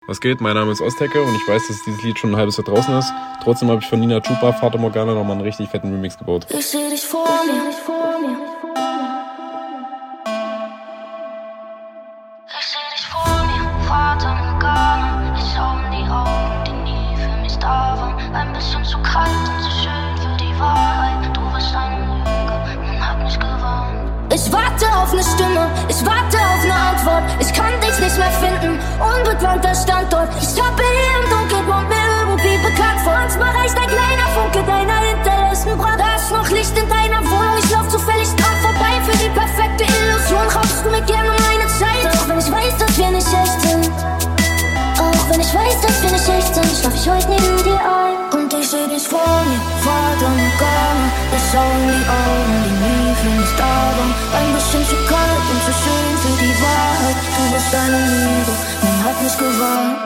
Was geht? Mein Name ist Osthecke und ich weiß, dass dieses Lied schon ein halbes Jahr draußen ist. Trotzdem habe ich von Nina Chuba, Fata Morgana, nochmal einen richtig fetten Remix gebaut. Ich seh dich vor mir. Ich seh dich vor mir, Fata Morgana. Ich schau in die Augen, die nie für mich da waren. Ein bisschen zu kalt und zu schön für die Wahrheit. Du bist eine Lüge, man hat mich gewarnt. Ich warte auf eine Stimme, ich warte auf eine Antwort. Ich kann dich nicht mehr finden, unbekannter Standort. Ich tappe hier im Dunkeln, kommt mir irgendwie bekannt vor. Manchmal reicht ein kleiner Funke deiner hinterlassenen Brand. Da ist noch Licht in deiner Wohnung, ich lauf zufällig dran vorbei. Für die perfekte Illusion raubst du mir gerne meine Zeit. Auch wenn ich weiß, dass wir nicht echt sind, auch wenn ich weiß, dass wir nicht echt sind, schlaf ich heute neben dir ein. Und ich seh dich vor mir, Fata Morgana. Ich schau in die Augen, die nie für mich da waren. Ein bisschen zu kalt und zu schön für die Wahrheit. Du bist eine Lüge, man hat mich gewarnt.